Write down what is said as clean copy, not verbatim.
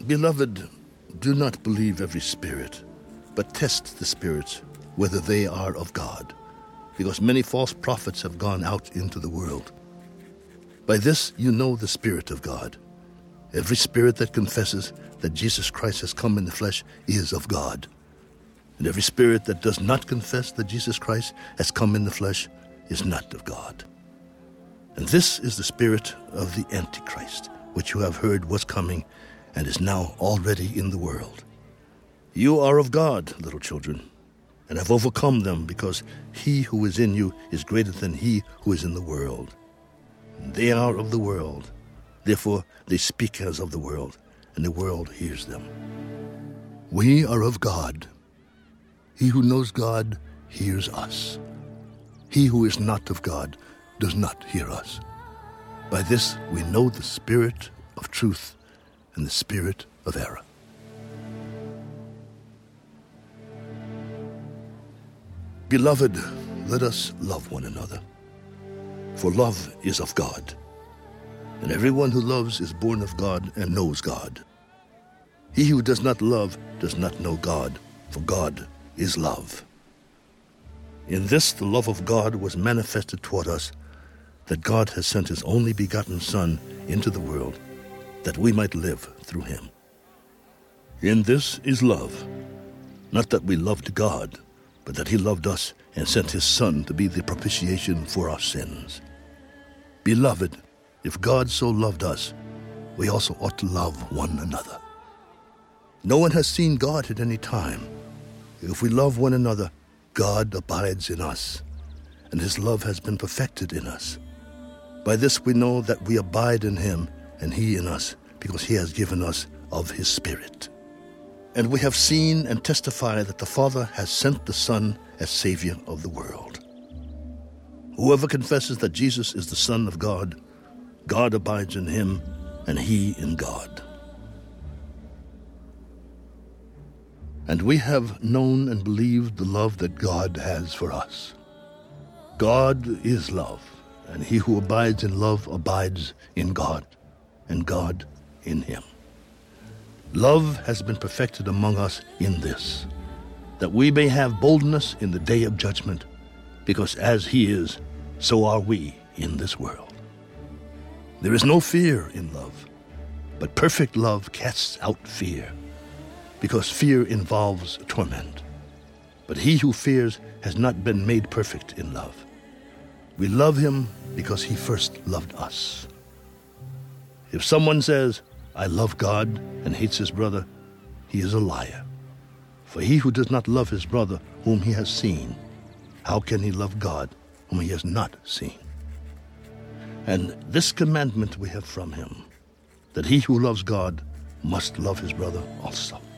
Beloved, do not believe every spirit, but test the spirits, whether they are of God, because many false prophets have gone out into the world. By this you know the Spirit of God. Every spirit that confesses that Jesus Christ has come in the flesh is of God. And every spirit that does not confess that Jesus Christ has come in the flesh is not of God. And this is the spirit of the Antichrist, which you have heard was coming and is now already in the world. You are of God, little children, and have overcome them, because he who is in you is greater than he who is in the world. They are of the world, therefore they speak as of the world, and the world hears them. We are of God. He who knows God hears us. He who is not of God does not hear us. By this we know the spirit of truth and the spirit of error. Beloved, let us love one another, for love is of God, and everyone who loves is born of God and knows God. He who does not love does not know God, for God is love. In this the love of God was manifested toward us, that God has sent his only begotten Son into the world, that we might live through him. In this is love, not that we loved God, but that he loved us and sent his Son to be the propitiation for our sins. Beloved, if God so loved us, we also ought to love one another. No one has seen God at any time. If we love one another, God abides in us, and his love has been perfected in us. By this we know that we abide in him, and he in us, because he has given us of his Spirit. And we have seen and testify that the Father has sent the Son as Savior of the world. Whoever confesses that Jesus is the Son of God, God abides in him, and he in God. And we have known and believed the love that God has for us. God is love, and he who abides in love abides in God, and God in him. Love has been perfected among us in this, that we may have boldness in the day of judgment, because as he is, so are we in this world. There is no fear in love, but perfect love casts out fear, because fear involves torment. But he who fears has not been made perfect in love. We love him because he first loved us. If someone says, I love God, and hates his brother, he is a liar. For he who does not love his brother whom he has seen, how can he love God whom he has not seen? And this commandment we have from him, that he who loves God must love his brother also.